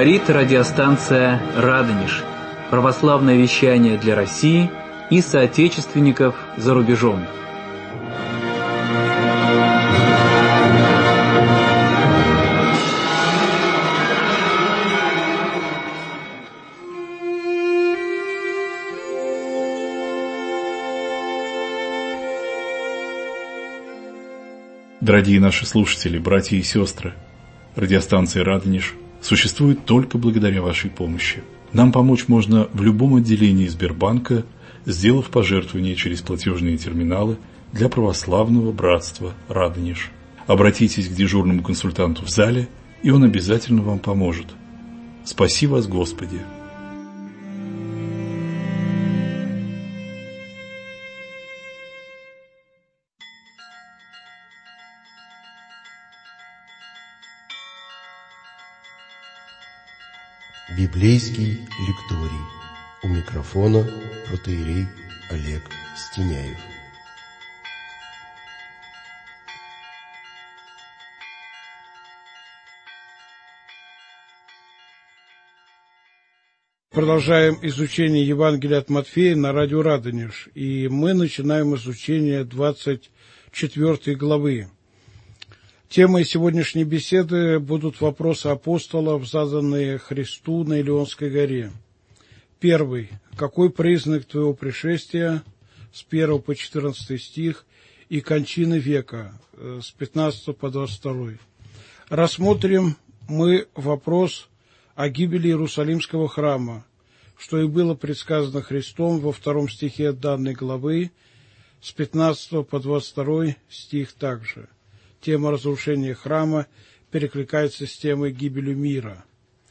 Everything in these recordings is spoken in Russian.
Говорит радиостанция «Радонеж». Православное вещание для России и соотечественников за рубежом. Дорогие наши слушатели, братья и сестры, радиостанция «Радонеж» существует только благодаря вашей помощи. Нам помочь можно в любом отделении Сбербанка, сделав пожертвование через платежные терминалы для православного братства «Радонеж». Обратитесь к дежурному консультанту в зале, и он обязательно вам поможет. Спаси вас, Господи! Библейский лекторий. У микрофона протоиерей Олег Стеняев. Продолжаем изучение Евангелия от Матфея на радио «Радонеж». И мы начинаем изучение 24 главы. Темой сегодняшней беседы будут вопросы апостолов, заданные Христу на Илионской горе. Первый. Какой признак твоего пришествия? С 1 по 14 стих. И кончины века. С 15 по 22. Рассмотрим мы вопрос о гибели Иерусалимского храма, что и было предсказано Христом во 2 стихе данной главы, с 15 по 22 стих также. Тема разрушения храма перекликается с темой гибели мира.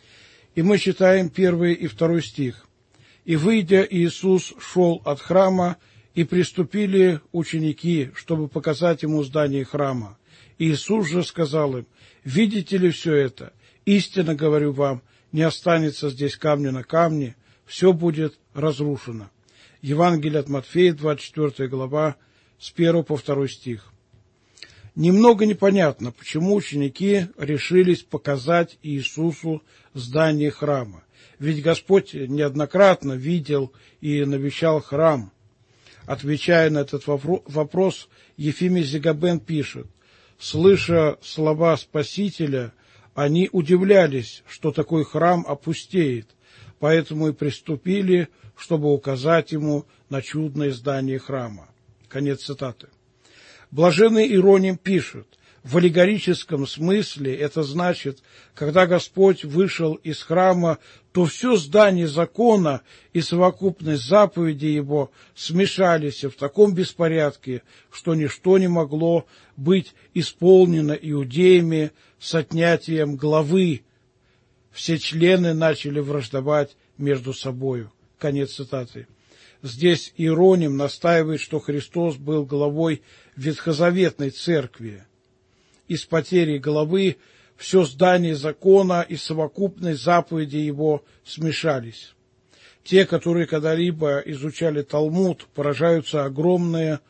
И мы читаем 1 и 2 стих. «И, выйдя, Иисус шел от храма, и приступили ученики, чтобы показать ему здание храма. Иисус же сказал им: видите ли все это? Истинно говорю вам, не останется здесь камня на камне, все будет разрушено». Евангелие от Матфея, 24 глава, с 1 по 2 стих. Немного непонятно, почему ученики решились показать Иисусу здание храма. Ведь Господь неоднократно видел и навещал храм. Отвечая на этот вопрос, Ефимий Зигабен пишет: «Слыша слова Спасителя, они удивлялись, что такой храм опустеет, поэтому и приступили, чтобы указать ему на чудное здание храма». Конец цитаты. Блаженный Иероним пишет: в аллегорическом смысле это значит, когда Господь вышел из храма, то все здание закона и совокупность заповедей его смешались в таком беспорядке, что ничто не могло быть исполнено иудеями с отнятием главы. Все члены начали враждовать между собою. Конец цитаты. Здесь Иероним настаивает, что Христос был главой ветхозаветной церкви. Из потери главы все здание закона и совокупность заповедей его смешались. Те, которые когда-либо изучали Талмуд, поражаются огромному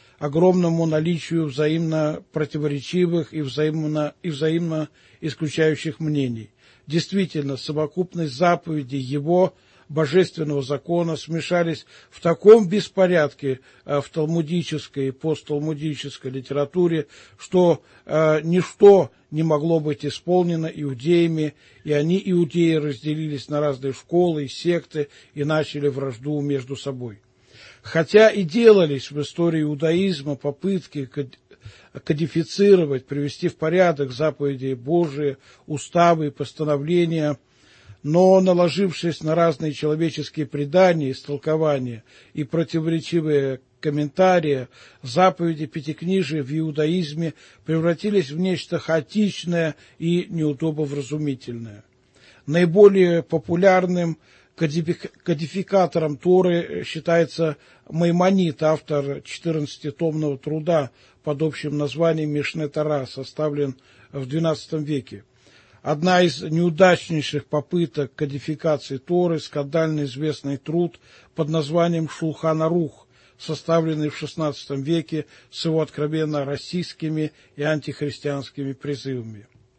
наличию взаимно противоречивых и взаимно исключающих мнений. Действительно, совокупность заповедей его божественного закона смешались в таком беспорядке в талмудической и постталмудической литературе, что ничто не могло быть исполнено иудеями, и они, иудеи, разделились на разные школы и секты и начали вражду между собой. Хотя и делались в истории иудаизма попытки кодифицировать, привести в порядок заповеди Божии, уставы и постановления, но, наложившись на разные человеческие предания, истолкования и противоречивые комментарии, заповеди Пятикнижия в иудаизме превратились в нечто хаотичное и неудобовразумительное. Наиболее популярным кодификатором Торы считается Маймонид, автор 14-томного труда под общим названием Мишне Тора, составлен в XII веке. Одна из неудачнейших попыток кодификации Торы – скандально известный труд под названием Шулхан Арух, составленный в XVI веке с его откровенно российскими и антихристианскими призывами.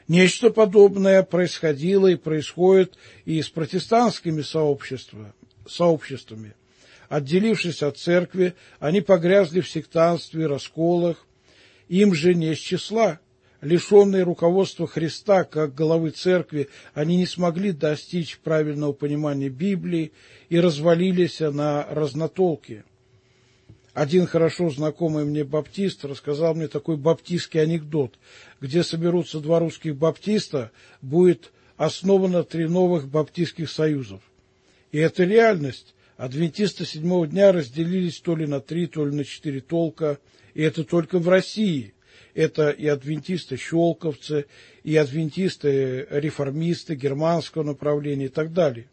Нечто подобное происходило и происходит и с протестантскими сообществами. Отделившись от церкви, они погрязли в сектантстве, расколах. Им же не с числа. Лишенные руководства Христа, как главы церкви, они не смогли достичь правильного понимания Библии и развалились на разнотолки. Один хорошо знакомый мне баптист рассказал мне такой баптистский анекдот, где соберутся два русских баптиста, будет основано 3 новых баптистских союзов. И это реальность. Адвентисты 7-го дня разделились то ли на 3, то ли на 4 толка, и это только в России. Это и адвентисты-щелковцы, и адвентисты-реформисты германского направления и так далее.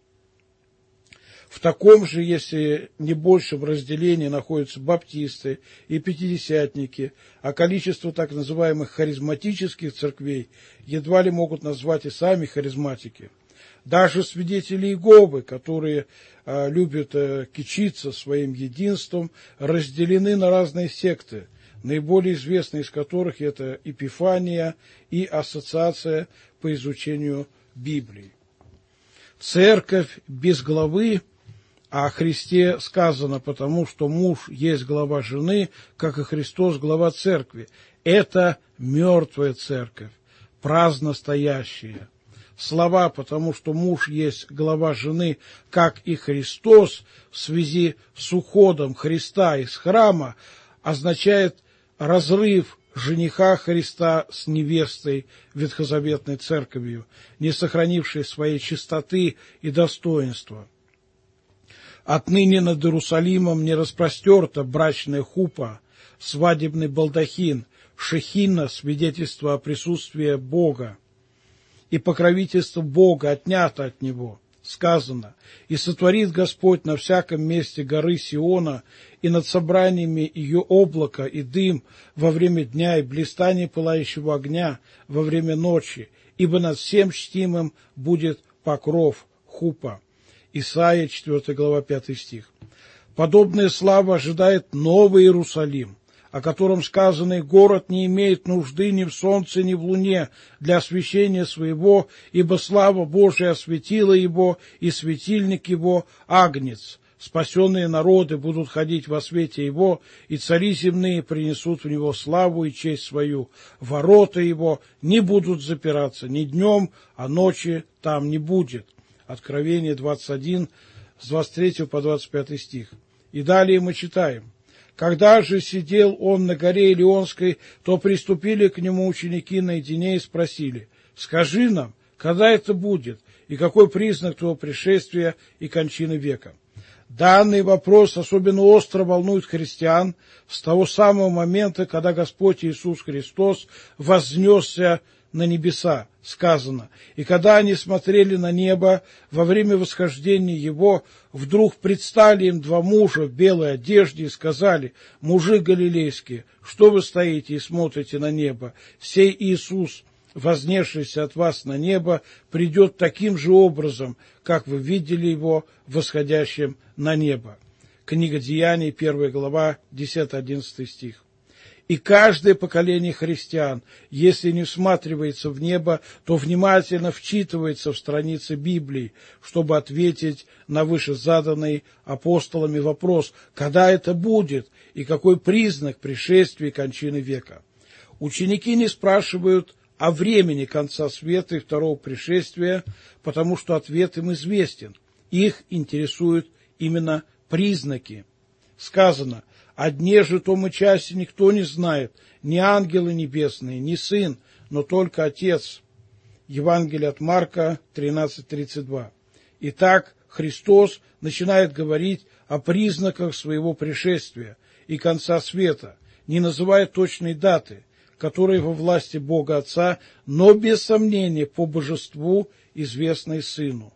В таком же, если не большем разделении, находятся баптисты и пятидесятники, а количество так называемых харизматических церквей едва ли могут назвать и сами харизматики. Даже свидетели Иеговы, которые любят кичиться своим единством, разделены на разные секты, наиболее известные из которых это Эпифания и Ассоциация по изучению Библии. Церковь без главы, а о Христе сказано, потому что муж есть глава жены, как и Христос глава церкви. Это мертвая церковь, праздно стоящая. Слова «потому что муж есть глава жены, как и Христос» в связи с уходом Христа из храма означает разрыв жениха Христа с невестой ветхозаветной церковью, не сохранившей своей чистоты и достоинства. Отныне над Иерусалимом не распростерта брачная хупа, свадебный балдахин, шехина, свидетельство о присутствии Бога, и покровительство Бога отнято от него. Сказано: «И сотворит Господь на всяком месте горы Сиона, и над собраниями ее облако и дым во время дня, и блистание пылающего огня во время ночи, ибо над всем чтимым будет покров хупа». Исайя, 4 глава, 5 стих. Подобная слава ожидает Новый Иерусалим, о котором сказано: «И город не имеет нужды ни в солнце, ни в луне для освещения своего, ибо слава Божия осветила его, и светильник его — агнец. Спасенные народы будут ходить во свете его, и цари земные принесут в него славу и честь свою. Ворота его не будут запираться ни днем, а ночи там не будет». Откровение 21, с 23 по 25 стих. И далее мы читаем: «Когда же сидел он на горе Илионской, то приступили к нему ученики наедине и спросили: скажи нам, когда это будет, и какой признак твоего пришествия и кончины века?» Данный вопрос особенно остро волнует христиан с того самого момента, когда Господь Иисус Христос вознесся на небеса. Сказано: «И когда они смотрели на небо, во время восхождения его, вдруг предстали им 2 мужа в белой одежде и сказали: мужи галилейские, что вы стоите и смотрите на небо? Сей Иисус, вознесшийся от вас на небо, придет таким же образом, как вы видели его восходящим на небо». Книга Деяний, 1 глава, 10-11 стих. И каждое поколение христиан, если не всматривается в небо, то внимательно вчитывается в страницы Библии, чтобы ответить на вышезаданный апостолами вопрос: когда это будет и какой признак пришествия и кончины века. Ученики не спрашивают о времени конца света и второго пришествия, потому что ответ им известен. Их интересуют именно признаки. Сказано: «О дне же том и часе никто не знает, ни ангелы небесные, ни Сын, но только Отец». Евангелие от Марка 13:32. Итак, Христос начинает говорить о признаках своего пришествия и конца света, не называя точной даты, которые во власти Бога Отца, но без сомнения по божеству, известной Сыну.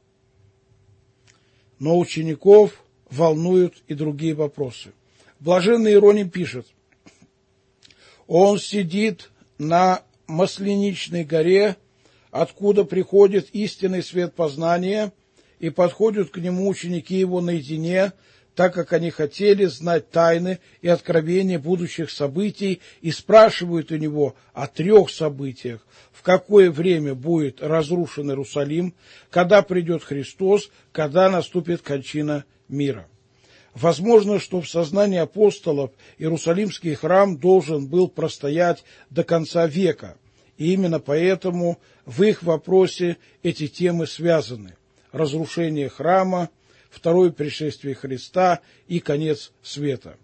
Но учеников волнуют и другие вопросы. Блаженный Иероним пишет: «Он сидит на Масленичной горе, откуда приходит истинный свет познания, и подходят к нему ученики его наедине, так как они хотели знать тайны и откровения будущих событий и спрашивают у него о 3 событиях: в какое время будет разрушен Иерусалим, когда придет Христос, когда наступит кончина мира. Возможно, что в сознании апостолов Иерусалимский храм должен был простоять до конца века, и именно поэтому в их вопросе эти темы связаны: разрушение храма, второе пришествие Христа и конец света.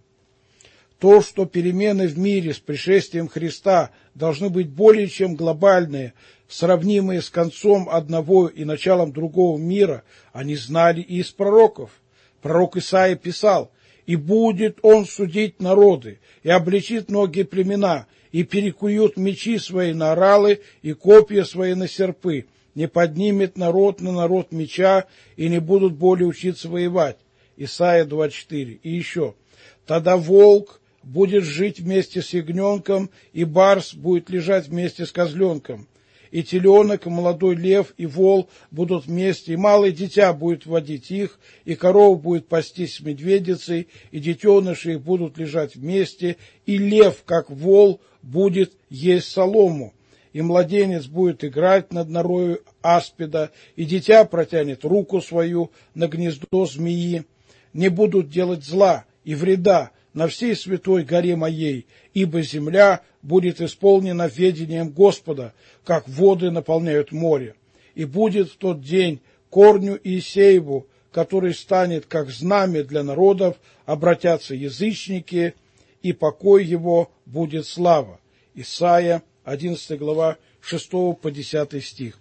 То, что перемены в мире с пришествием Христа должны быть более чем глобальные, сравнимые с концом одного и началом другого мира, они знали и из пророков. Пророк Исаия писал: «И будет он судить народы, и обличит многие племена, и перекуют мечи свои на оралы, и копья свои на серпы. Не поднимет народ на народ меча, и не будут более учиться воевать». Исайя 24. И еще: «Тогда волк будет жить вместе с ягненком, и барс будет лежать вместе с козленком. И теленок, и молодой лев, и вол будут вместе, и малое дитя будет водить их, и корова будет пастись с медведицей, и детеныши их будут лежать вместе, и лев, как вол, будет есть солому. И младенец будет играть над норою аспида, и дитя протянет руку свою на гнездо змеи. Не будут делать зла и вреда на всей святой горе моей, ибо земля будет исполнена ведением Господа, как воды наполняют море. И будет в тот день корню Иисееву, который станет как знамя для народов, обратятся язычники, и покой его будет слава». Исайя 11 глава 6 по 10 стих.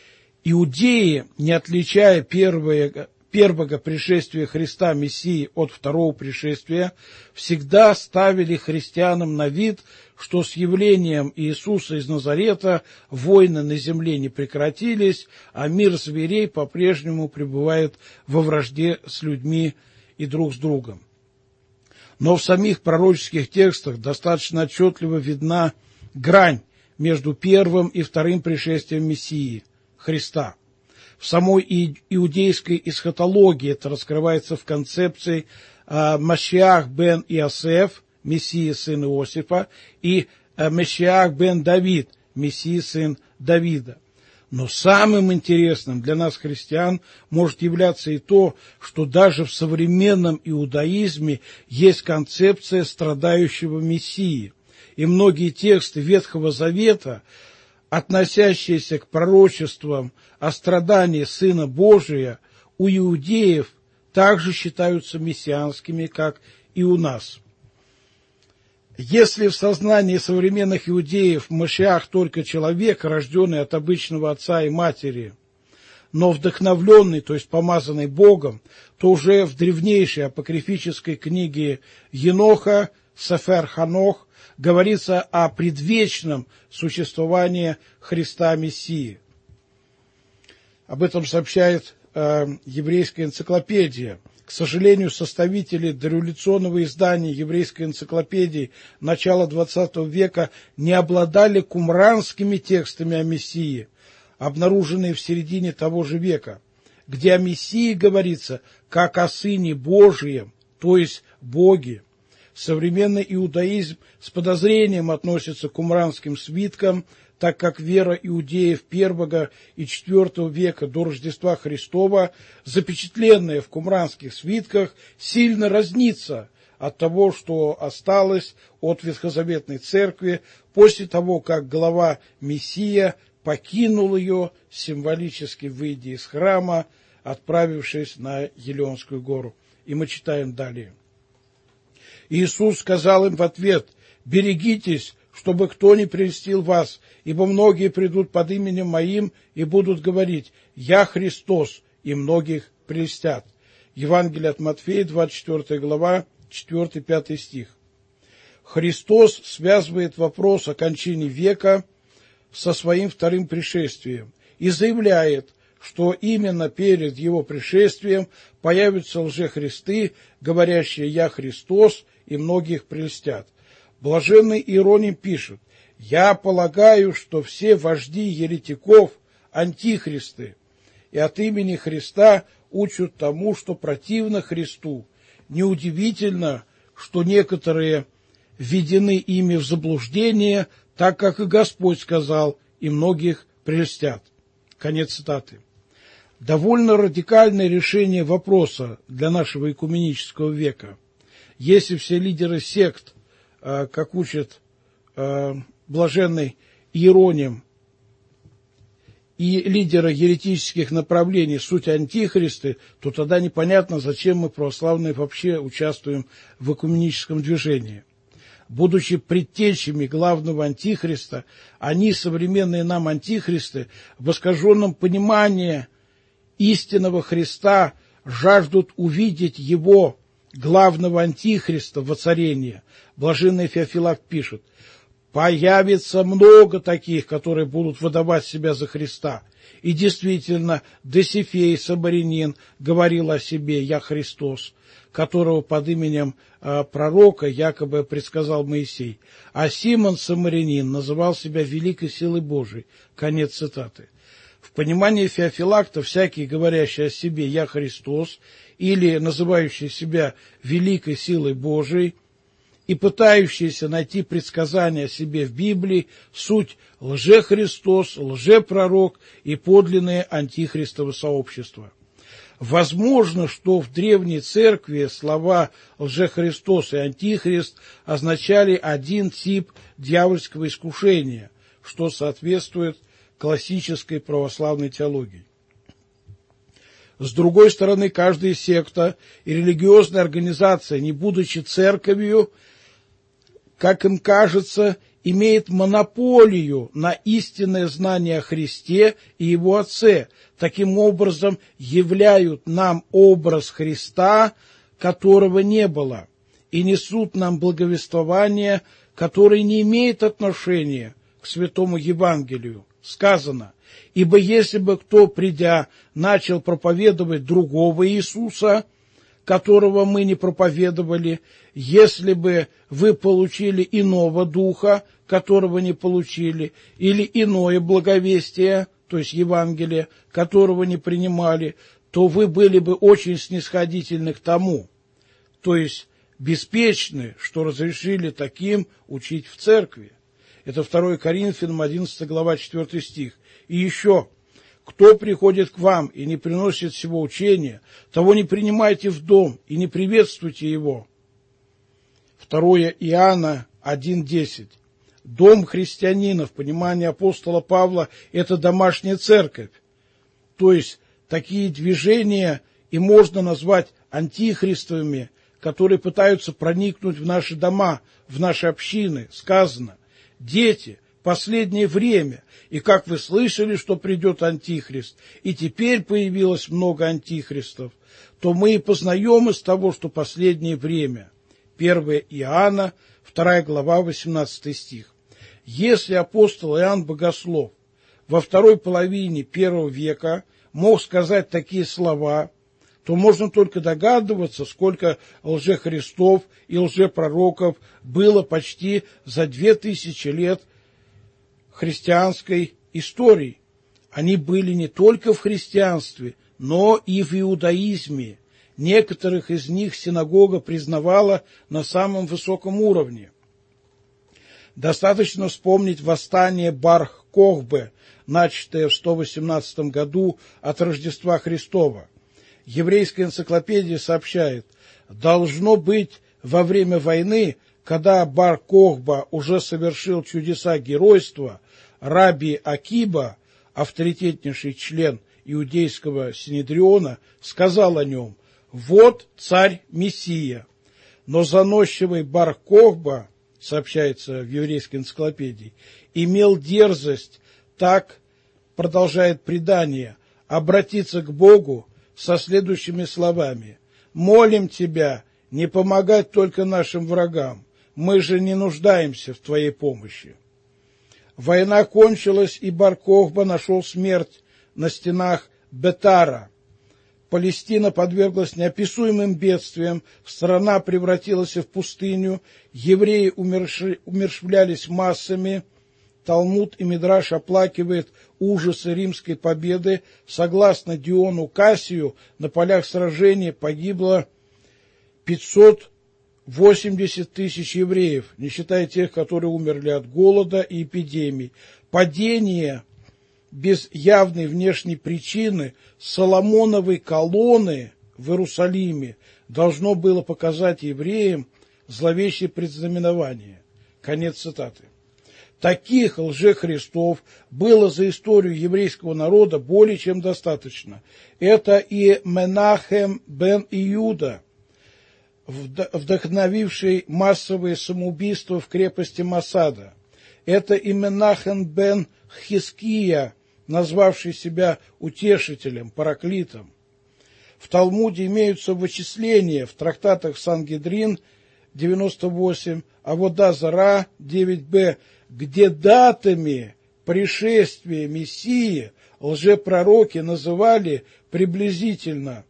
Иудеи, не отличая первого пришествия Христа Мессии от второго пришествия, всегда ставили христианам на вид, что с явлением Иисуса из Назарета войны на земле не прекратились, а мир зверей по-прежнему пребывает во вражде с людьми и друг с другом. Но в самих пророческих текстах достаточно отчетливо видна грань между первым и вторым пришествием Мессии, Христа. В самой иудейской эсхатологии это раскрывается в концепции Машиах бен Иосеф, Мессия сын Иосифа, и Машиах бен Давид, Мессия сын Давида. Но самым интересным для нас, христиан, может являться и то, что даже в современном иудаизме есть концепция страдающего Мессии. И многие тексты Ветхого Завета, относящиеся к пророчествам о страдании Сына Божия, у иудеев также считаются мессианскими, как и у нас. Если в сознании современных иудеев Машиах только человек, рожденный от обычного отца и матери, но вдохновленный, то есть помазанный Богом, то уже в древнейшей апокрифической книге Еноха, Сефер Ханох, говорится о предвечном существовании Христа Мессии. Об этом сообщает еврейская энциклопедия. К сожалению, составители дореволюционного издания еврейской энциклопедии начала XX века не обладали кумранскими текстами о Мессии, обнаруженные в середине того же века, где о Мессии говорится как о Сыне Божием, то есть Боге. Современный иудаизм с подозрением относится к кумранским свиткам, так как вера иудеев I и IV века до Рождества Христова, запечатленная в кумранских свитках, сильно разнится от того, что осталось от Ветхозаветной церкви после того, как глава Мессия покинул ее, символически выйдя из храма, отправившись на Елеонскую гору. И мы читаем далее. Иисус сказал им в ответ: «Берегитесь, чтобы кто не прельстил вас, ибо многие придут под именем Моим и будут говорить: Я Христос, и многих прельстят». Евангелие от Матфея, 24 глава, 4-5 стих. Христос связывает вопрос о кончине века со своим вторым пришествием и заявляет, что именно перед его пришествием появятся лжехристы, говорящие «Я Христос», и многих прельстят. Блаженный Иероним пишет: «Я полагаю, что все вожди еретиков – антихристы, и от имени Христа учат тому, что противно Христу, неудивительно, что некоторые введены ими в заблуждение, так как и Господь сказал, и многих прельстят. Конец цитаты. Довольно радикальное решение вопроса для нашего экуменического века. Если все лидеры сект, как учит блаженный Иероним, и лидеры еретических направлений суть антихристы, то тогда непонятно, зачем мы, православные, вообще участвуем в экуменическом движении. Будучи предтечами главного антихриста, они, современные нам антихристы, в искаженном понимании истинного Христа жаждут увидеть его, главного антихриста, воцарения. Блаженный Феофилакт пишет: «Появится много таких, которые будут выдавать себя за Христа». И действительно, Досифей Самарянин говорил о себе: «Я Христос», которого под именем пророка якобы предсказал Моисей. А Симон Самарянин называл себя великой силой Божией. Конец цитаты. В понимании Феофилакта всякий, говорящий о себе «Я Христос» или называющий себя великой силой Божией и пытающийся найти предсказания о себе в Библии, суть лжехристос, лжепророк и подлинное антихристово сообщество. Возможно, что в древней церкви слова лжехристос и антихрист означали один тип дьявольского искушения, что соответствует классической православной теологии. С другой стороны, каждая секта и религиозная организация, не будучи церковью, как им кажется, имеет монополию на истинное знание о Христе и Его Отце. Таким образом, являют нам образ Христа, которого не было, и несут нам благовествование, которое не имеет отношения к Святому Евангелию. Сказано: «Ибо если бы кто, придя, начал проповедовать другого Иисуса, которого мы не проповедовали, если бы вы получили иного духа, которого не получили, или иное благовестие, то есть Евангелие, которого не принимали, то вы были бы очень снисходительны к тому», то есть беспечны, что разрешили таким учить в церкви. Это 2 Коринфянам 11 глава 4 стих. И еще: «Кто приходит к вам и не приносит всего учения, того не принимайте в дом и не приветствуйте его». 2 Иоанна 1:10. Дом христианина в понимании апостола Павла – это домашняя церковь. То есть такие движения и можно назвать антихристовыми, которые пытаются проникнуть в наши дома, в наши общины. Сказано: «Дети, последнее время, и как вы слышали, что придет антихрист, и теперь появилось много антихристов, то мы и познаем из того, что последнее время». 1 Иоанна, 2 глава, 18 стих. Если апостол Иоанн Богослов во второй половине I века мог сказать такие слова, то можно только догадываться, сколько лжехристов и лжепророков было почти за 2000 лет христианской истории. Они были не только в христианстве, но и в иудаизме. Некоторых из них синагога признавала на самом высоком уровне. Достаточно вспомнить восстание Бар-Кохбе, начатое в 118 году от Рождества Христова. Еврейская энциклопедия сообщает: должно быть, во время войны, когда Бар-Кохба уже совершил чудеса геройства, Раби Акиба, авторитетнейший член иудейского синедриона, сказал о нем: «Вот царь-мессия». Но заносчивый Бар-Кохба, сообщается в еврейской энциклопедии, имел дерзость, так продолжает предание, обратиться к Богу со следующими словами: «Молим Тебя не помогать только нашим врагам, мы же не нуждаемся в Твоей помощи». Война кончилась, и Бар-Кохба нашел смерть на стенах Бетара. Палестина подверглась неописуемым бедствиям, страна превратилась в пустыню, евреи умерщвлялись массами. Талмуд и Мидраш оплакивает ужасы римской победы. Согласно Диону Кассию, на полях сражений погибло 580 тысяч евреев, не считая тех, которые умерли от голода и эпидемий. Падение без явной внешней причины Соломоновой колонны в Иерусалиме должно было показать евреям зловещее предзнаменование. Конец цитаты. Таких лжехристов было за историю еврейского народа более чем достаточно. Это и Менахем бен Иуда, вдохновивший массовые самоубийства в крепости Масада. Это и Менахем бен Хиския, назвавший себя утешителем, параклитом. В Талмуде имеются вычисления в трактатах Сангедрин 98, Авода Зара 9б, где датами пришествия Мессии лжепророки называли приблизительно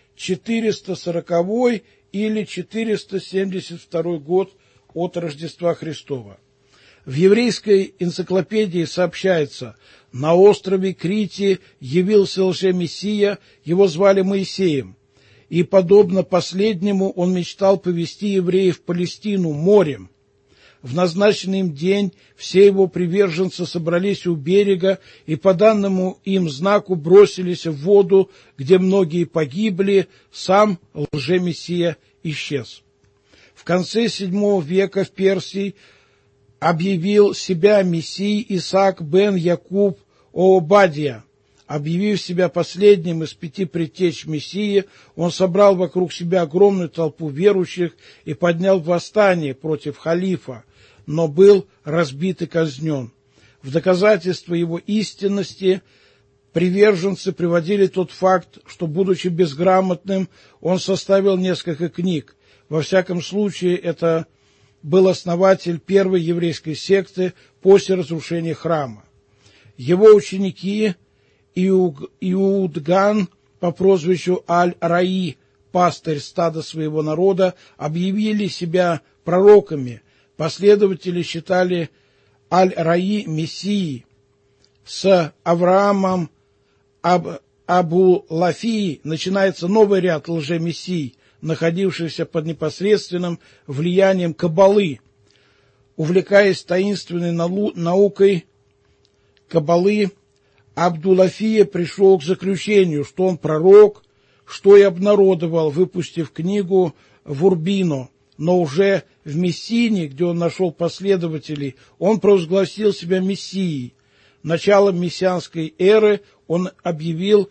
440 или 472 год от Рождества Христова. В еврейской энциклопедии сообщается: на острове Крите явился лжемессия, его звали Моисеем, и, подобно последнему, он мечтал повести евреев в Палестину морем. В назначенный им день все его приверженцы собрались у берега и по данному им знаку бросились в воду, где многие погибли, сам лжемессия исчез. В конце VII века в Персии объявил себя мессией Исаак бен Якуб Ообадия. Объявив себя последним из 5 предтеч Мессии, он собрал вокруг себя огромную толпу верующих и поднял восстание против халифа, но был разбит и казнен. В доказательство его истинности приверженцы приводили тот факт, что, будучи безграмотным, он составил несколько книг. Во всяком случае, это был основатель первой еврейской секты после разрушения храма. Его ученики Иудган по прозвищу Аль-Раи, пастырь стада своего народа, объявили себя пророками. Последователи считали Аль-Раи мессией. С Авраамом Абу-Лафии начинается новый ряд лжемессий, находившихся под непосредственным влиянием Каббалы. Увлекаясь таинственной наукой Каббалы, Абдулафия пришел к заключению, что он пророк, что и обнародовал, выпустив книгу в Урбино. Но уже в Мессине, где он нашел последователей, он провозгласил себя мессией. Началом мессианской эры он объявил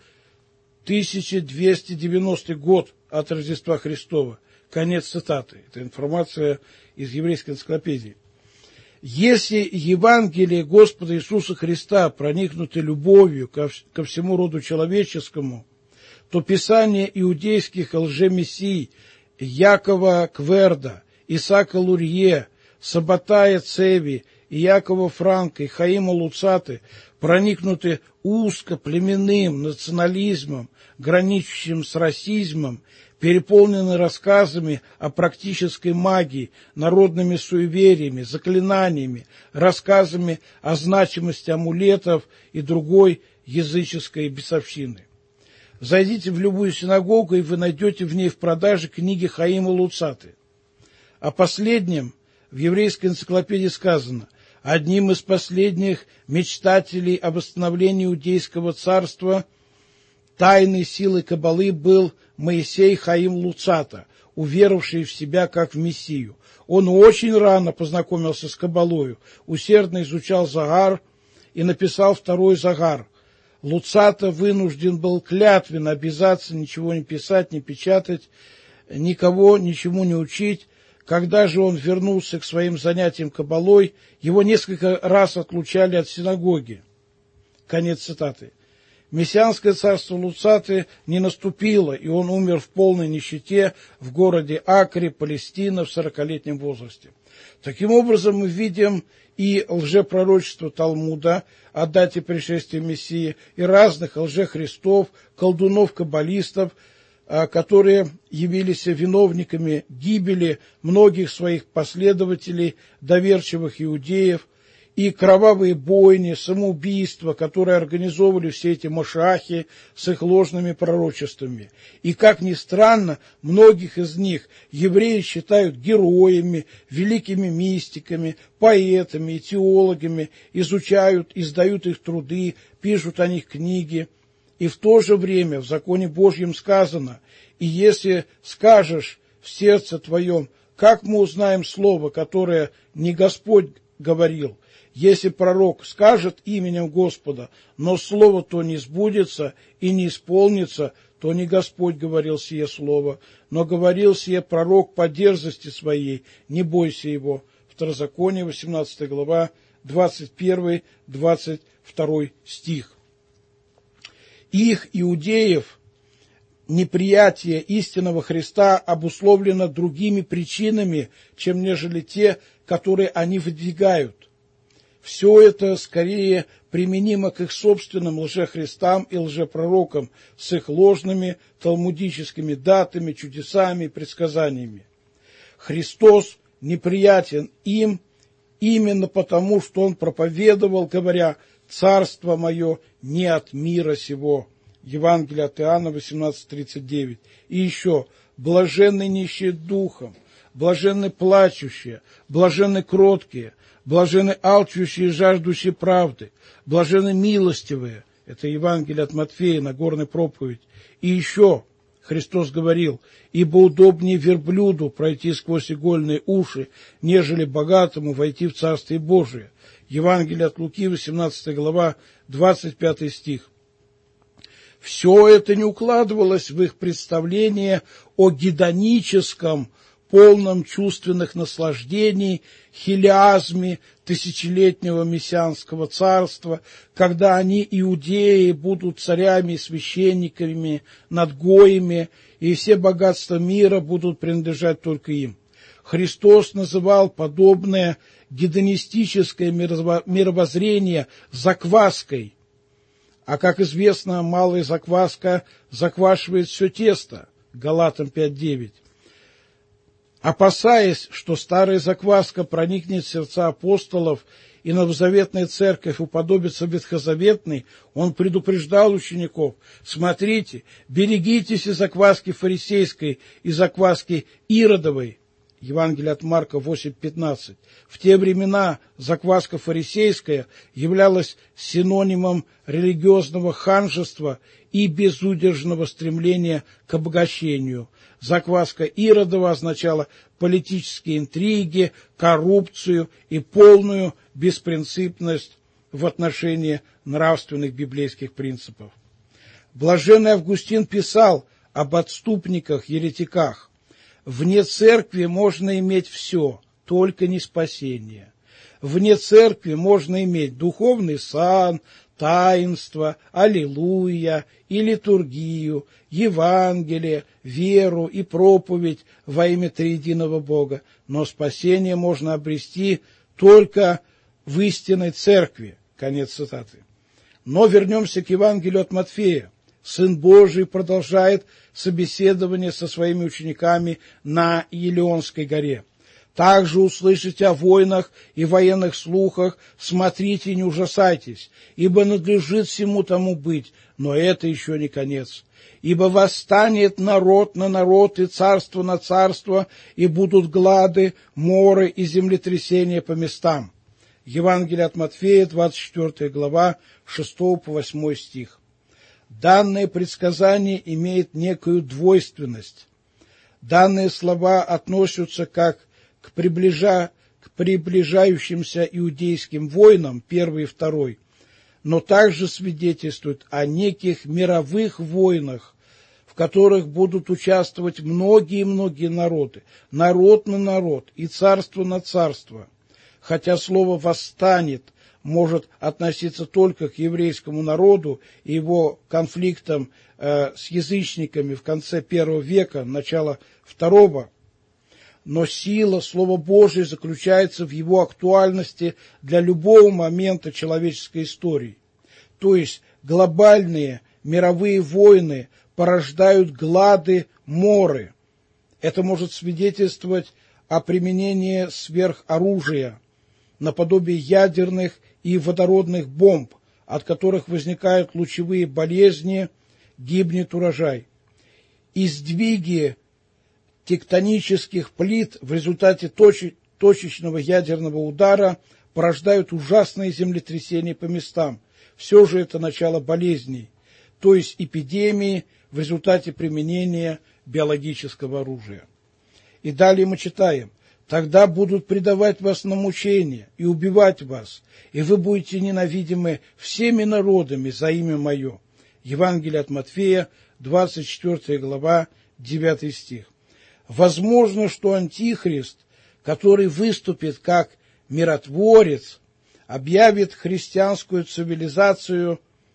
1290 год от Рождества Христова. Конец цитаты. Это информация из еврейской энциклопедии. Если Евангелие Господа Иисуса Христа проникнуты любовью ко всему роду человеческому, то писания иудейских лжемессий Якова Кверда, Исаака Лурье, Сабатая Цеви, Якова Франка и Хаима Луцаты проникнуты узкоплеменным национализмом, граничащим с расизмом, переполнены рассказами о практической магии, народными суевериями, заклинаниями, рассказами о значимости амулетов и другой языческой бесовщины. Зайдите в любую синагогу, и вы найдете в ней в продаже книги Хаима Луцаты. О последнем в еврейской энциклопедии сказано: одним из последних мечтателей о восстановлении иудейского царства тайной силой Каббалы был Моисей Хаим Луцата, уверовавший в себя как в Мессию. Он очень рано познакомился с Каббалою, усердно изучал Загар и написал второй Загар. Луцата вынужден был клятвенно обязаться ничего не писать, не печатать, никого ничему не учить. Когда же он вернулся к своим занятиям Каббалой, его несколько раз отлучали от синагоги. Конец цитаты. Мессианское царство Луцаты не наступило, и он умер в полной нищете в городе Акре, Палестина, в 40-летнем возрасте. Таким образом, мы видим и лжепророчество Талмуда о дате пришествия Мессии, и разных лжехристов, колдунов-каббалистов, которые явились виновниками гибели многих своих последователей, доверчивых иудеев, и кровавые бойни, самоубийства, которые организовывали все эти машахи с их ложными пророчествами. И, как ни странно, многих из них евреи считают героями, великими мистиками, поэтами и теологами, изучают, издают их труды, пишут о них книги. И в то же время в законе Божьем сказано: «И если скажешь в сердце твоем, как мы узнаем слово, которое не Господь говорил? Если пророк скажет именем Господа, но слово то не сбудется и не исполнится, то не Господь говорил сие слово, но говорил сие пророк по дерзости своей, не бойся его». Второзаконие, 18 глава, 21-22 стих. Их, иудеев, неприятие истинного Христа обусловлено другими причинами, чем нежели те, которые они выдвигают. Все это скорее применимо к их собственным лжехристам и лжепророкам с их ложными талмудическими датами, чудесами и предсказаниями. Христос неприятен им именно потому, что Он проповедовал, говоря: «Царство мое не от мира сего». Евангелие от Иоанна 18:39. И еще: «Блаженны нищие духом, блаженны плачущие, блаженны кроткие, блаженны алчущие и жаждущие правды, блаженны милостивые». Это Евангелие от Матфея, Нагорная проповедь. И еще Христос говорил: «Ибо удобнее верблюду пройти сквозь игольные уши, нежели богатому войти в Царствие Божие». Евангелие от Луки, 18 глава, 25 стих. Все это не укладывалось в их представление о гедоническом, полном чувственных наслаждений, хилиазме тысячелетнего мессианского царства, когда они, иудеи, будут царями и священниками над гоями, и все богатства мира будут принадлежать только им. Христос называл подобное гедонистическое мировоззрение закваской. А, как известно, малая закваска заквашивает все тесто. Галатам 5:9. Опасаясь, что старая закваска проникнет в сердца апостолов и новозаветная церковь уподобится ветхозаветной, он предупреждал учеников: смотрите, берегитесь и закваски фарисейской, и закваски иродовой. Евангелие от Марка 8:15. В те времена закваска фарисейская являлась синонимом религиозного ханжества и безудержного стремления к обогащению. Закваска иродова означала политические интриги, коррупцию и полную беспринципность в отношении нравственных библейских принципов. Блаженный Августин писал об отступниках-еретиках: «Вне церкви можно иметь все, только не спасение. Вне церкви можно иметь духовный сан, таинство, аллилуйя и литургию, Евангелие, веру и проповедь во имя триединого Бога, но спасение можно обрести только в истинной церкви». Конец цитаты. Но вернемся к Евангелию от Матфея. Сын Божий продолжает собеседование со своими учениками на Елеонской горе. «Также услышите о войнах и военных слухах, смотрите и не ужасайтесь, ибо надлежит всему тому быть, но это еще не конец. Ибо восстанет народ на народ и царство на царство, и будут глады, моры и землетрясения по местам». Евангелие от Матфея, 24 глава, 6 по 8 стих. Данное предсказание имеет некую двойственность. Данные слова относятся как к приближающимся иудейским войнам, первый и второй, но также свидетельствуют о неких мировых войнах, в которых будут участвовать многие-многие народы, народ на народ и царство на царство. Хотя слово «восстанет» может относиться только к еврейскому народу и его конфликтам с язычниками в конце I века, начало II, но сила Слова Божия заключается в его актуальности для любого момента человеческой истории. То есть глобальные мировые войны порождают глады, моры. Это может свидетельствовать о применении сверхоружия, наподобие ядерных и водородных бомб, от которых возникают лучевые болезни, гибнет урожай. И сдвиги тектонических плит в результате точечного ядерного удара порождают ужасные землетрясения по местам. Все же это начало болезней, то есть эпидемии в результате применения биологического оружия. И далее мы читаем: «Тогда будут предавать вас на мучения и убивать вас, и вы будете ненавидимы всеми народами за имя Мое». Евангелие от Матфея, 24 глава, 9 стих. Возможно, что Антихрист, который выступит как миротворец, объявит христианскую цивилизацию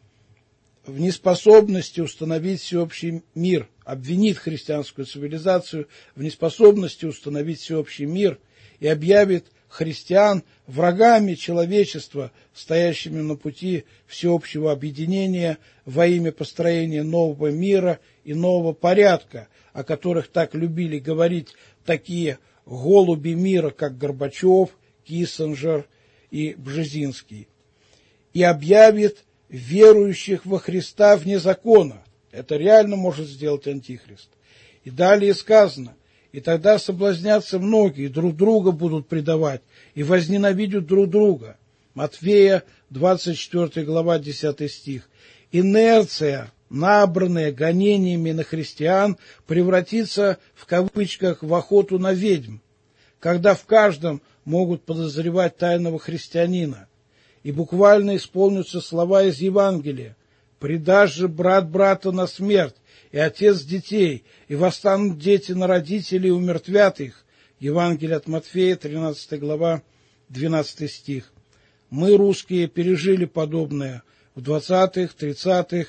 в неспособности установить всеобщий мир, обвинит христианскую цивилизацию в неспособности установить всеобщий мир и объявит христиан врагами человечества, стоящими на пути всеобщего объединения во имя построения нового мира и нового порядка, о которых так любили говорить такие голуби мира, как Горбачев, Киссинджер и Бжезинский, и объявит верующих во Христа вне закона. Это реально может сделать Антихрист. И далее сказано: «И тогда соблазнятся многие, друг друга будут предавать, и возненавидят друг друга». Матфея, 24 глава, 10 стих. Инерция, набранная гонениями на христиан, превратится в кавычках в охоту на ведьм, когда в каждом могут подозревать тайного христианина. И буквально исполнятся слова из Евангелия: «Предашь же брат брата на смерть, и отец детей, и восстанут дети на родителей, и умертвят их». Евангелие от Матфея, 13 глава, 12 стих. Мы, русские, пережили подобное в 20-х, 30-х,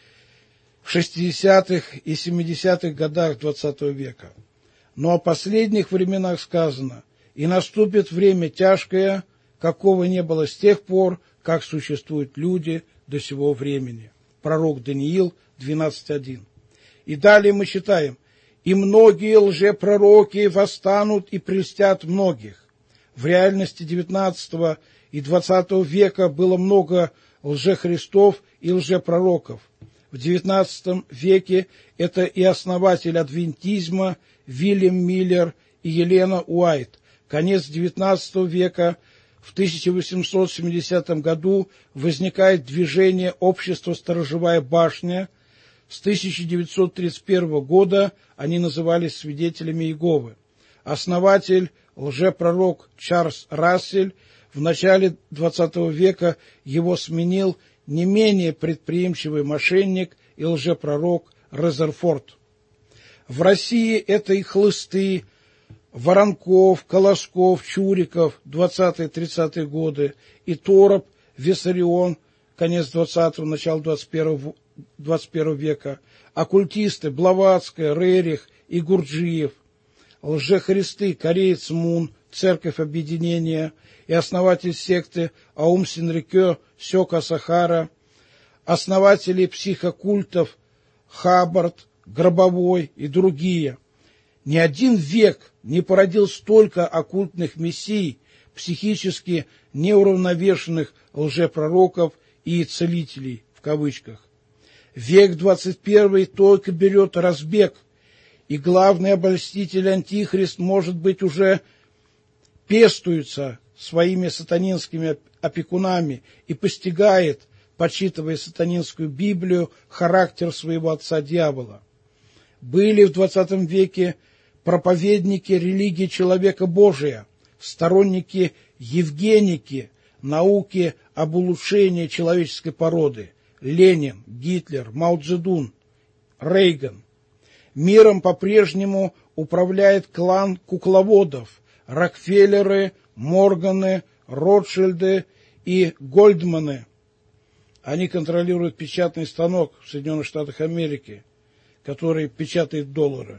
60-х и 70-х годах XX века. Но о последних временах сказано: «И наступит время тяжкое, какого не было с тех пор, как существуют люди до сего времени». Пророк Даниил, 12.1. И далее мы читаем: «И многие лжепророки восстанут и прельстят многих». В реальности XIX и XX века было много лжехристов и лжепророков. В XIX веке это и основатель адвентизма Вильям Миллер и Елена Уайт. Конец XIX века. В 1870 году возникает движение общества «Сторожевая башня». С 1931 года они назывались свидетелями Иеговы. Основатель, лжепророк Чарльз Рассель. В начале XX века его сменил не менее предприимчивый мошенник и лжепророк Резерфорд. В России это и хлысты Воронков, Колосков, Чуриков, 20-30-е годы, и Тороп, Виссарион, конец 20-го, начало 21 века, оккультисты Блаватская, Рерих и Гурджиев, лжехристы кореец Мун, Церковь Объединения и основатель секты Аум Синрикё Сёка Сахара, основатели психокультов Хаббард, Гробовой и другие. Ни один век не породил столько оккультных мессий, психически неуравновешенных лжепророков и целителей, в кавычках. Век 21 только берет разбег, и главный обольститель Антихрист, может быть, уже пестуется своими сатанинскими опекунами и постигает, почитывая сатанинскую Библию, характер своего отца дьявола. Были в 20 веке проповедники религии человека Божия, сторонники евгеники, науки об улучшении человеческой породы: Ленин, Гитлер, Мао Цзэдун, Рейган. Миром по-прежнему управляет клан кукловодов: Рокфеллеры, Морганы, Ротшильды и Гольдманы. Они контролируют печатный станок в Соединенных Штатах Америки, который печатает доллары.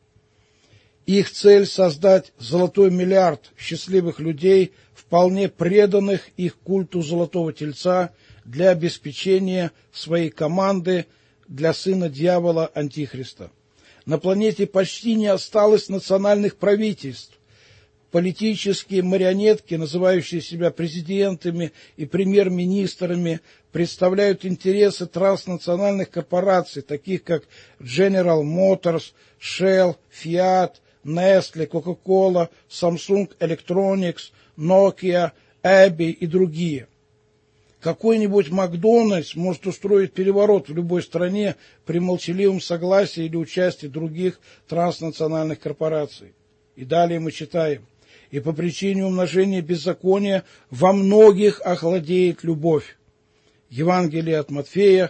Их цель — создать золотой миллиард счастливых людей, вполне преданных их культу Золотого Тельца, для обеспечения своей команды для сына дьявола Антихриста. На планете почти не осталось национальных правительств. политические марионетки, называющие себя президентами и премьер-министрами, представляют интересы транснациональных корпораций, таких как General Motors, Shell, Fiat, Nestle, Coca-Cola, Samsung Electronics, Nokia, Abbey и другие. Какой-нибудь Макдональдс может устроить переворот в любой стране при молчаливом согласии или участии других транснациональных корпораций. И далее мы читаем: «И по причине умножения беззакония во многих охладеет любовь». Евангелие от Матфея,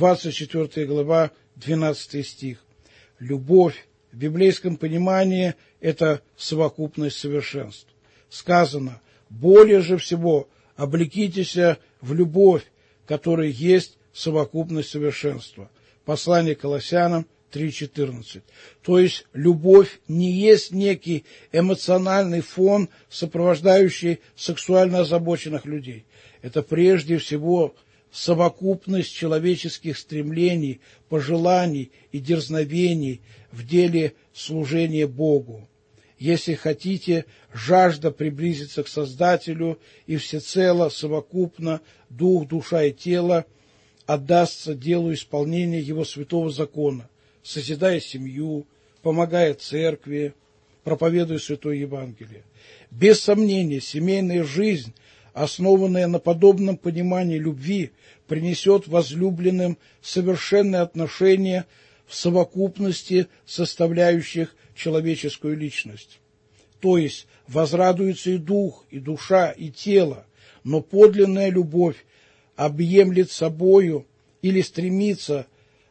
24 глава, 12 стих. Любовь в библейском понимании – это совокупность совершенств. Сказано: «Более же всего облекитесь в любовь, которая есть совокупность совершенства». Послание Колоссянам 3:14. То есть любовь не есть некий эмоциональный фон, сопровождающий сексуально озабоченных людей. Это прежде всего совокупность человеческих стремлений, пожеланий и дерзновений в деле служения Богу. Если хотите, жажда приблизиться к Создателю и всецело, совокупно, дух, душа и тело отдастся делу исполнения Его святого закона, созидая семью, помогая церкви, проповедуя Святое Евангелие. Без сомнения, семейная жизнь, основанная на подобном понимании любви, принесет возлюбленным совершенные отношения в совокупности составляющих человеческую личность. То есть возрадуется и дух, и душа, и тело, но подлинная любовь объемлет собою или стремится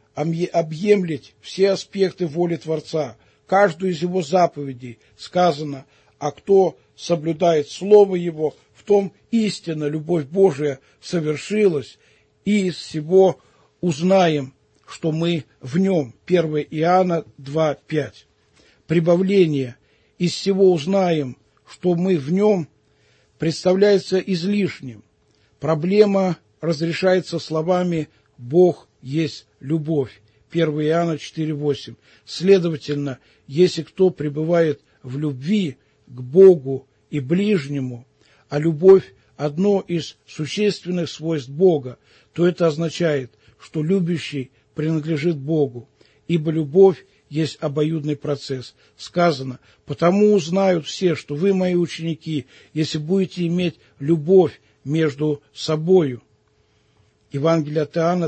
объемлить все аспекты воли Творца, каждую из Его заповедей. Сказано: «А кто соблюдает Слово Его, в том истинно любовь Божия совершилась, и из всего узнаем, что мы в Нем». 1 Иоанна 2:5. Прибавление «из всего узнаем, что мы в Нем» представляется излишним. Проблема разрешается словами «Бог есть любовь». 1 Иоанна 4:8. Следовательно, если кто пребывает в любви к Богу и ближнему, а любовь – одно из существенных свойств Бога, то это означает, что любящий принадлежит Богу, ибо любовь есть обоюдный процесс. Сказано: «Потому узнают все, что вы мои ученики, если будете иметь любовь между собою». Евангелие от Иоанна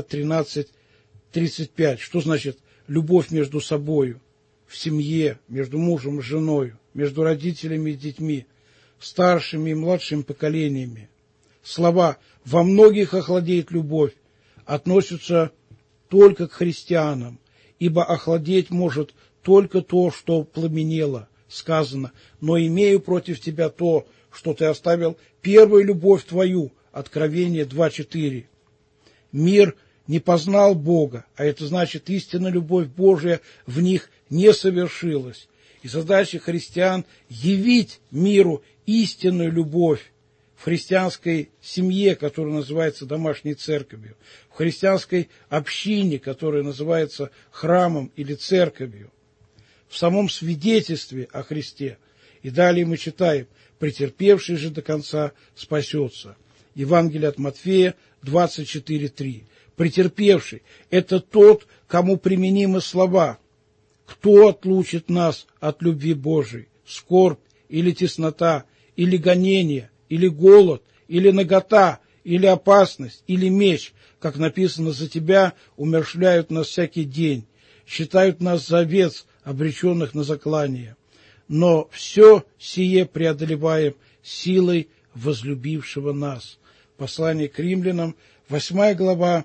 13:35. Что значит любовь между собою? В семье, между мужем и женой, между родителями и детьми, старшими и младшими поколениями. Слова «во многих охладеет любовь» относятся только к христианам, ибо охладеть может только то, что пламенело. Сказано: «Но имею против тебя то, что ты оставил первую любовь твою». Откровение 2:4. Мир не познал Бога, а это значит, истинная любовь Божия в них не совершилась. И задача христиан – явить миру истинную любовь в христианской семье, которая называется домашней церковью, в христианской общине, которая называется храмом или церковью, в самом свидетельстве о Христе. И далее мы читаем: «Претерпевший же до конца спасется». Евангелие от Матфея 24:3. Претерпевший – это тот, кому применимы слова: «Кто отлучит нас от любви Божией? Скорбь или теснота, или гонение, или голод, или нагота, или опасность, или меч, как написано: за тебя умерщвляют нас всякий день, считают нас за овец, обреченных на заклание. Но все сие преодолеваем силой возлюбившего нас». Послание к римлянам, 8 глава,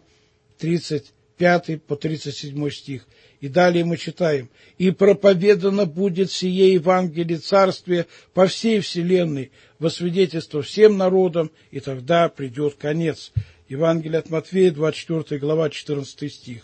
35 по 37 стих. И далее мы читаем: «И проповедано будет сие Евангелие Царствия по всей вселенной, во свидетельство всем народам, и тогда придет конец». Евангелие от Матфея, 24 глава, 14 стих.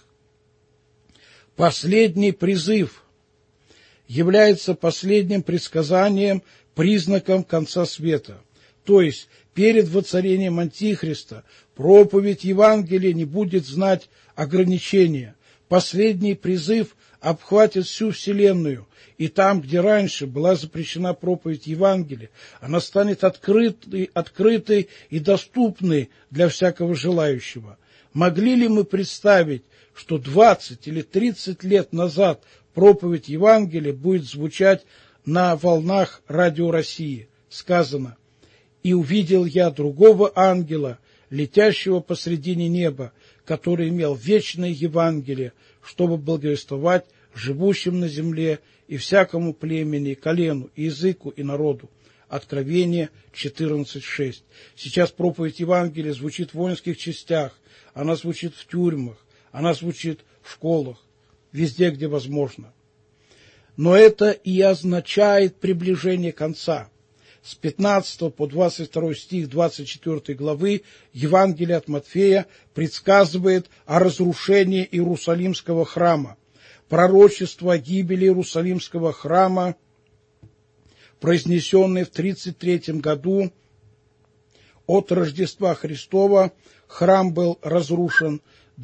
Последний призыв является последним предсказанием, признаком конца света. То есть, перед воцарением Антихриста проповедь Евангелия не будет знать ограничения. Последний призыв обхватит всю вселенную, и там, где раньше была запрещена проповедь Евангелия, она станет открытой и доступной для всякого желающего. Могли ли мы представить, что 20 или 30 лет назад проповедь Евангелия будет звучать на волнах Радио России? Сказано: «И увидел я другого ангела, летящего посредине неба, который имел вечное Евангелие, чтобы благовествовать живущим на земле и всякому племени, колену, и языку, и народу». Откровение 14:6. Сейчас проповедь Евангелия звучит в воинских частях, она звучит в тюрьмах, она звучит в школах, везде, где возможно. Но это и означает приближение конца. С 15 по 22 стих 24 главы Евангелия от Матфея предсказывает о разрушении Иерусалимского храма. Пророчество о гибели Иерусалимского храма, произнесенное в 33 году от Рождества Христова, храм был разрушен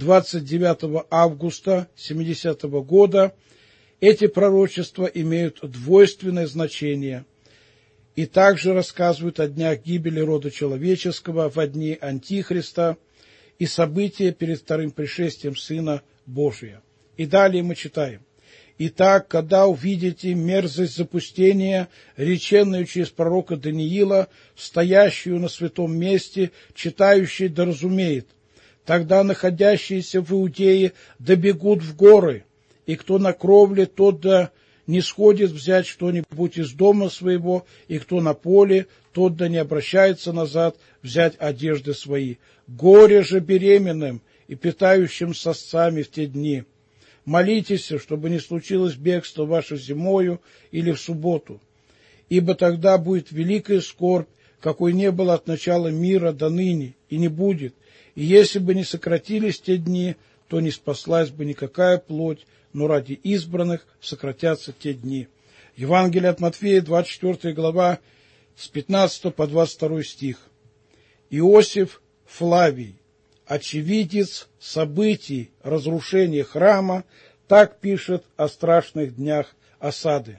29 августа 70 года. Эти пророчества имеют двойственное значение и также рассказывают о днях гибели рода человеческого, во дни Антихриста и события перед вторым пришествием Сына Божия. И далее мы читаем: «Итак, когда увидите мерзость запустения, реченную через пророка Даниила, стоящую на святом месте, читающий да разумеет, тогда находящиеся в Иудее добегут в горы, и кто на кровле, тот да не сходит взять что-нибудь из дома своего, и кто на поле, тот да не обращается назад взять одежды свои. Горе же беременным и питающим сосцами в те дни. Молитесь, чтобы не случилось бегство ваше зимою или в субботу, ибо тогда будет великая скорбь, какой не было от начала мира до ныне, и не будет. И если бы не сократились те дни, то не спаслась бы никакая плоть, но ради избранных сократятся те дни». Евангелие от Матфея, 24 глава, с 15 по 22 стих. Иосиф Флавий, очевидец событий разрушения храма, так пишет о страшных днях осады.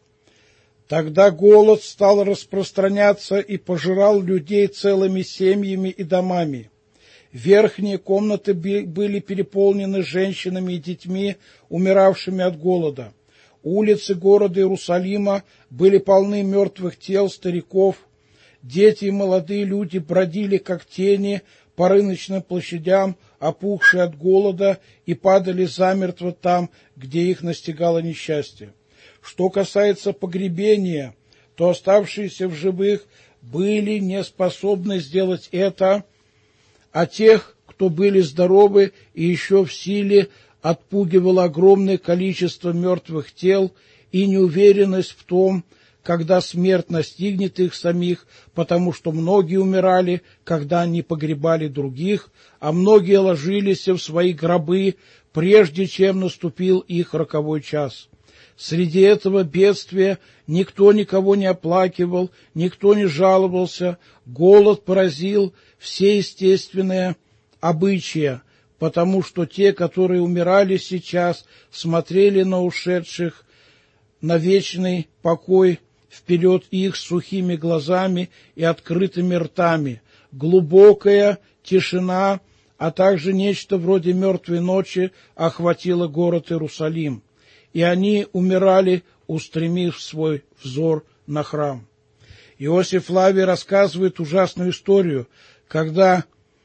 «Тогда голод стал распространяться и пожирал людей целыми семьями и домами. Верхние комнаты были переполнены женщинами и детьми, умиравшими от голода. Улицы города Иерусалима были полны мертвых тел стариков. Дети и молодые люди бродили, как тени, по рыночным площадям, опухшие от голода, и падали замертво там, где их настигало несчастье. Что касается погребения, то оставшиеся в живых были не способны сделать это, а тех, кто были здоровы и еще в силе, отпугивало огромное количество мертвых тел и неуверенность в том, когда смерть настигнет их самих, потому что многие умирали, когда они погребали других, а многие ложились в свои гробы, прежде чем наступил их роковой час. Среди этого бедствия никто никого не оплакивал, никто не жаловался, голод поразил все естественные обычаи, потому что те, которые умирали сейчас, смотрели на ушедших на вечный покой вперед их сухими глазами и открытыми ртами. Глубокая тишина, а также нечто вроде мертвой ночи охватило город Иерусалим, и они умирали, устремив свой взор на храм. Иосиф Флавий рассказывает ужасную историю, когда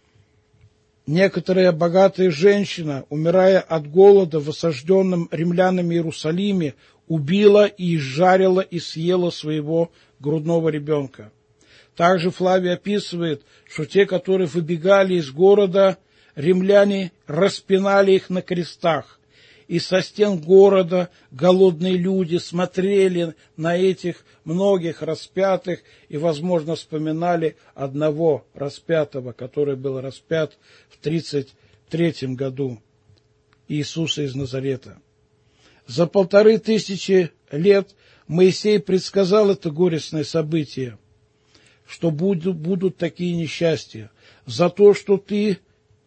некоторая богатая женщина, умирая от голода в осажденном римлянами Иерусалиме, убила и изжарила и съела своего грудного ребенка. Также Флавий описывает, что те, которые выбегали из города, римляне распинали их на крестах, и со стен города голодные люди смотрели на этих многих распятых и, возможно, вспоминали одного распятого, который был распят в 33 году, Иисуса из Назарета. За 1500 лет Моисей предсказал это горестное событие, что будут такие несчастья. За то, что ты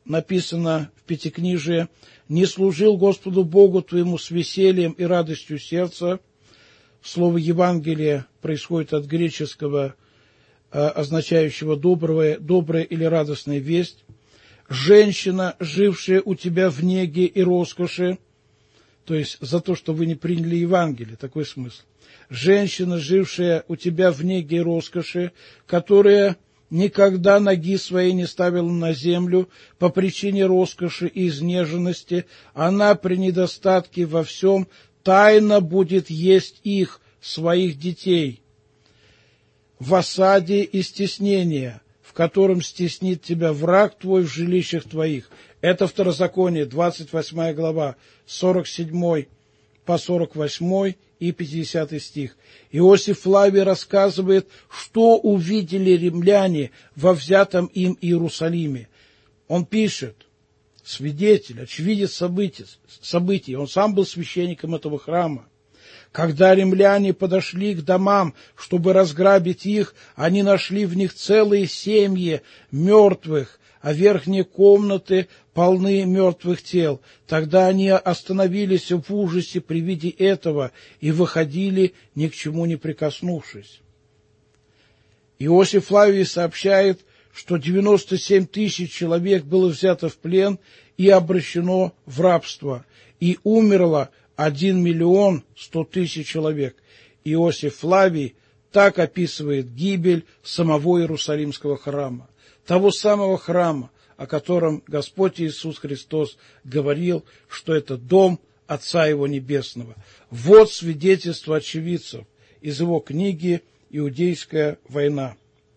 написано в Пятикнижии, «Не служил Господу Богу твоему с весельем и радостью сердца». Слово «Евангелие» происходит от греческого, означающего «добрая» или «радостная весть». «Женщина, жившая у тебя в неге и роскоши», то есть за то, что вы не приняли Евангелие, такой смысл. «Женщина, жившая у тебя в неге и роскоши, которая никогда ноги своей не ставила на землю по причине роскоши и изнеженности, она при недостатке во всем тайно будет есть их, своих детей, в осаде и стеснении, в котором стеснит тебя враг твой в жилищах твоих». Это Второзаконие, 28 глава, 47 по 48 и 50 стих. Иосиф Флавий рассказывает, что увидели римляне во взятом им Иерусалиме. Он пишет, свидетель, очевидец событий, он сам был священником этого храма. Когда римляне подошли к домам, чтобы разграбить их, они нашли в них целые семьи мертвых, а верхние комнаты полны мертвых тел. Тогда они остановились в ужасе при виде этого и выходили, ни к чему не прикоснувшись. Иосиф Флавий сообщает, что 97 тысяч человек было взято в плен и обращено в рабство, и умерло 1 миллион 100 тысяч человек. Иосиф Флавий так описывает гибель самого Иерусалимского храма, того самого храма, о котором Господь Иисус Христос говорил, что это дом Отца Его Небесного. Вот свидетельство очевидцев из его книги «Иудейская война».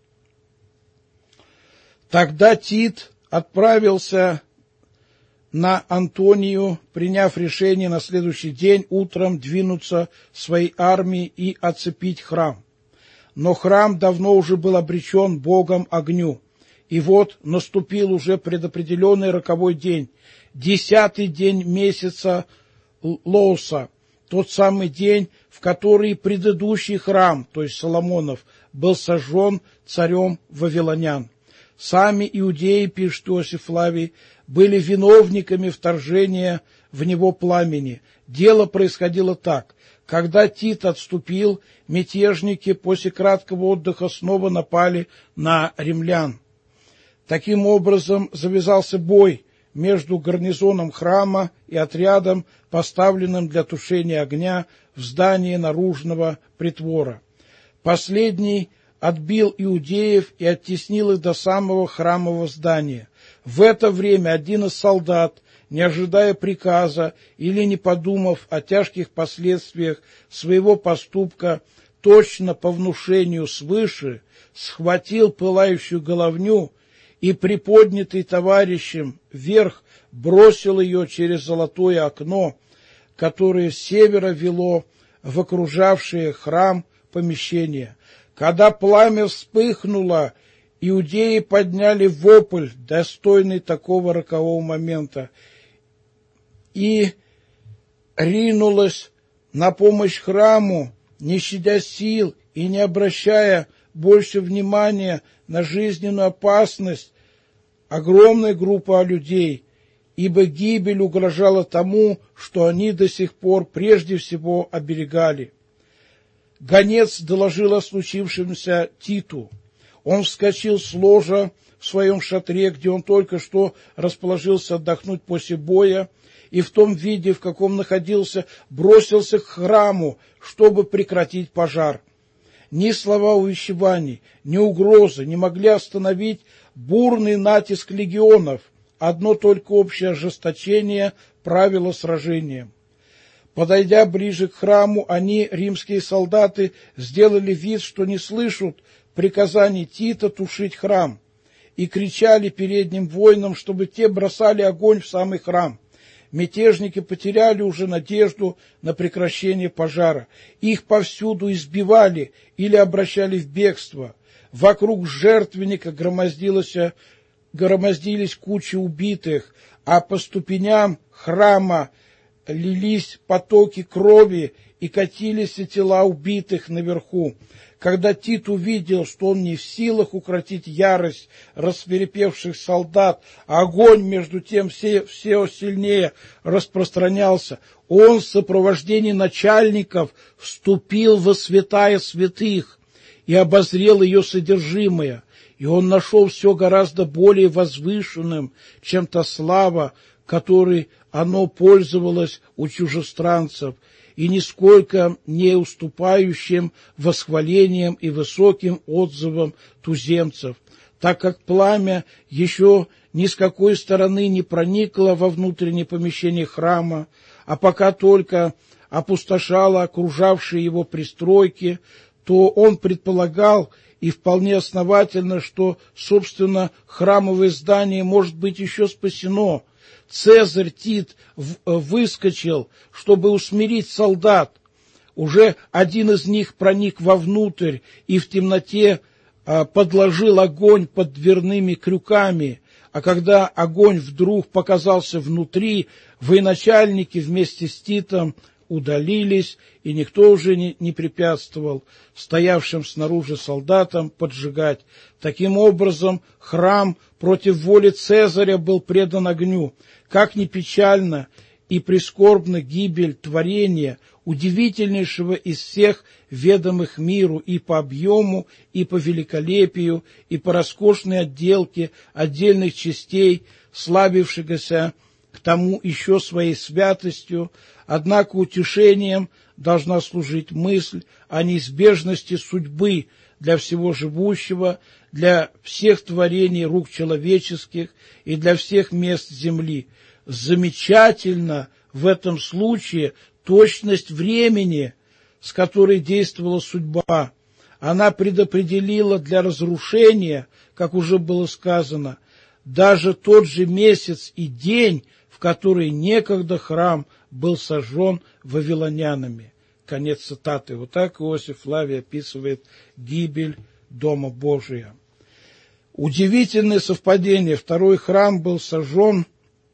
Тогда Тит отправился на Антонию, приняв решение на следующий день утром двинуться своей армией и оцепить храм. Но храм давно уже был обречен Богом огню. И вот наступил уже предопределенный роковой день, 10-й день месяца Лоуса, тот самый день, в который предыдущий храм, то есть Соломонов, был сожжен царем вавилонян. Сами иудеи, пишет Иосиф Флавий, были виновниками вторжения в него пламени. Дело происходило так. Когда Тит отступил, мятежники после краткого отдыха снова напали на римлян. Таким образом, завязался бой между гарнизоном храма и отрядом, поставленным для тушения огня в здании наружного притвора. Последний отбил иудеев и оттеснил их до самого храмового здания. В это время один из солдат, не ожидая приказа или не подумав о тяжких последствиях своего поступка, точно по внушению свыше, схватил пылающую головню и, приподнятый товарищем вверх, бросил ее через золотое окно, которое с севера вело в окружавшее храм помещение. Когда пламя вспыхнуло, иудеи подняли вопль, достойный такого рокового момента, и ринулась на помощь храму, не щадя сил и не обращая больше внимания на жизненную опасность, огромная группа людей, ибо гибель угрожала тому, что они до сих пор прежде всего оберегали. Гонец доложил о случившемся Титу. Он вскочил с ложа в своем шатре, где он только что расположился отдохнуть после боя, и в том виде, в каком находился, бросился к храму, чтобы прекратить пожар. Ни слова увещеваний, ни угрозы не могли остановить бурный натиск легионов, одно только общее ожесточение правило сражением. Подойдя ближе к храму, они, римские солдаты, сделали вид, что не слышат приказаний Тита тушить храм, и кричали передним воинам, чтобы те бросали огонь в самый храм. Мятежники потеряли уже надежду на прекращение пожара. Их повсюду избивали или обращали в бегство. Вокруг жертвенника громоздились кучи убитых, а по ступеням храма лились потоки крови и катились тела убитых наверху. Когда Тит увидел, что он не в силах укротить ярость рассвирепевших солдат, а огонь между тем все сильнее распространялся, он в сопровождении начальников вступил во святая святых и обозрел ее содержимое. И он нашел все гораздо более возвышенным, чем та слава, которой оно пользовалось у чужестранцев, и нисколько не уступающим восхвалением и высоким отзывам туземцев, так как пламя еще ни с какой стороны не проникло во внутреннее помещение храма, а пока только опустошало окружавшие его пристройки, то он предполагал, и вполне основательно, что, собственно, храмовое здание может быть еще спасено. Цезарь Тит выскочил, чтобы усмирить солдат. Уже один из них проник вовнутрь и в темноте подложил огонь под дверными крюками, а когда огонь вдруг показался внутри, военачальники вместе с Титом удалились, и никто уже не препятствовал стоявшим снаружи солдатам поджигать. Таким образом, храм против воли Цезаря был предан огню. Как ни печально и прискорбна гибель творения, удивительнейшего из всех ведомых миру и по объему, и по великолепию, и по роскошной отделке отдельных частей, славившегося к тому еще своей святостью, однако утешением должна служить мысль о неизбежности судьбы для всего живущего, для всех творений рук человеческих и для всех мест земли. Замечательно в этом случае точность времени, с которой действовала судьба. Она предопределила для разрушения, как уже было сказано, даже тот же месяц и день, в который некогда храм был сожжен вавилонянами. Конец цитаты. Вот так Иосиф Флавий описывает гибель Дома Божия. Удивительное совпадение. Второй храм был сожжен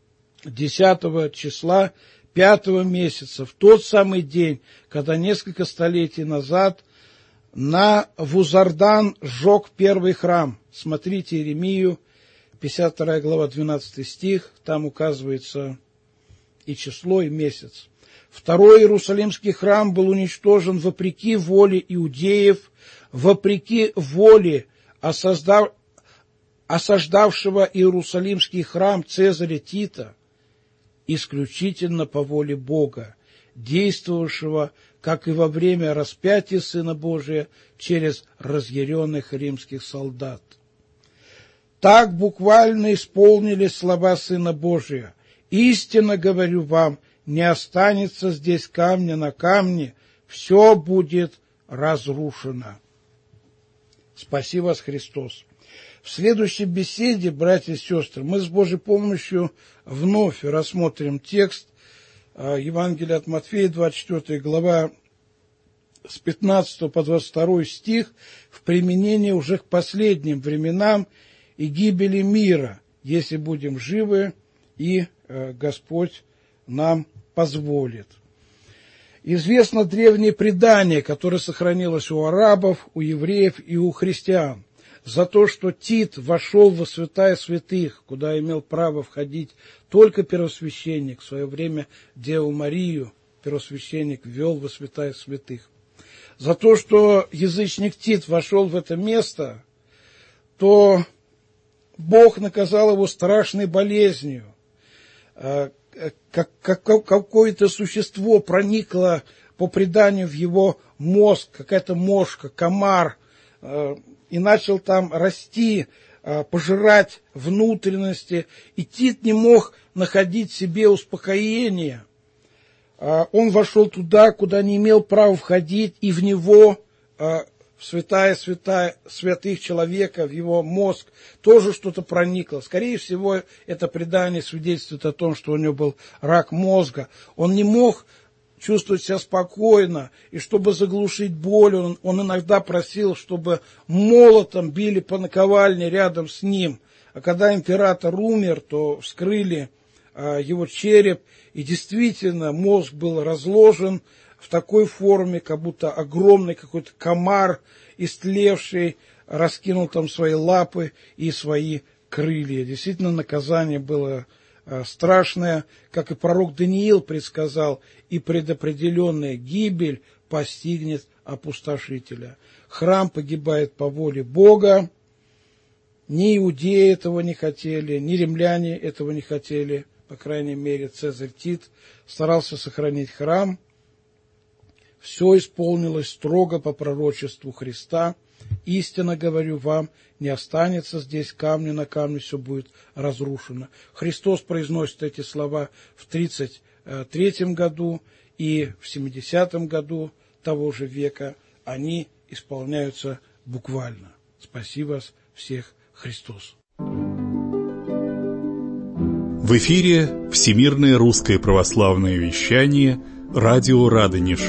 10 числа 5 месяца, в тот самый день, когда несколько столетий назад Навузардан сжег первый храм. Смотрите Иеремию, 52 глава, 12 стих, там указывается и число, и месяц. Второй Иерусалимский храм был уничтожен вопреки воле иудеев, вопреки воле осаждавшего Иерусалимский храм Цезаря Тита, исключительно по воле Бога, действовавшего, как и во время распятия Сына Божия, через разъяренных римских солдат. Так буквально исполнились слова Сына Божия. «Истинно говорю вам, не останется здесь камня на камне, все будет разрушено». Спаси вас, Христос! В следующей беседе, братья и сестры, мы с Божьей помощью вновь рассмотрим текст Евангелия от Матфея, 24 глава, с 15 по 22 стих, в применении уже к последним временам и гибели мира, если будем живы и Господь нам позволит. Известно древнее предание, которое сохранилось у арабов, у евреев и у христиан, за то, что Тит вошел во святая святых, куда имел право входить только первосвященник. В свое время Деву Марию первосвященник ввел во святая святых. За то, что язычник Тит вошел в это место, то Бог наказал его страшной болезнью. Какое-то существо проникло по преданию в его мозг, какая-то мошка, комар, и начал там расти, пожирать внутренности, и Тит не мог находить себе успокоения. Он вошел туда, куда не имел права входить, и в него, в святая святых человека, в его мозг тоже что-то проникло. Скорее всего, это предание свидетельствует о том, что у него был рак мозга. Он не мог чувствовать себя спокойно, и чтобы заглушить боль, он иногда просил, чтобы молотом били по наковальне рядом с ним. А когда император умер, то вскрыли его череп, и действительно мозг был разложен в такой форме, как будто огромный какой-то комар, истлевший, раскинул там свои лапы и свои крылья. Действительно, наказание было страшное, как и пророк Даниил предсказал, и предопределенная гибель постигнет опустошителя. Храм погибает по воле Бога. Ни иудеи этого не хотели, ни римляне этого не хотели. По крайней мере, Цезарь Тит старался сохранить храм. Все исполнилось строго по пророчеству Христа. Истинно говорю вам, не останется здесь камня на камне, все будет разрушено. Христос произносит эти слова в 33 году и в 70 году того же века. Они исполняются буквально. Спаси вас всех, Христос. В эфире Всемирное русское православное вещание, радио Радонеж.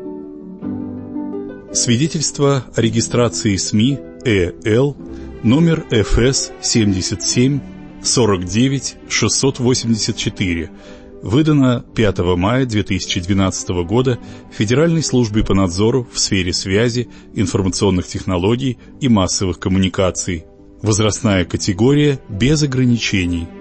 Свидетельство о регистрации СМИ ЭЛ номер ФС 77 49 684, выдано 5 мая 2012 года Федеральной службой по надзору в сфере связи, информационных технологий и массовых коммуникаций. Возрастная категория без ограничений.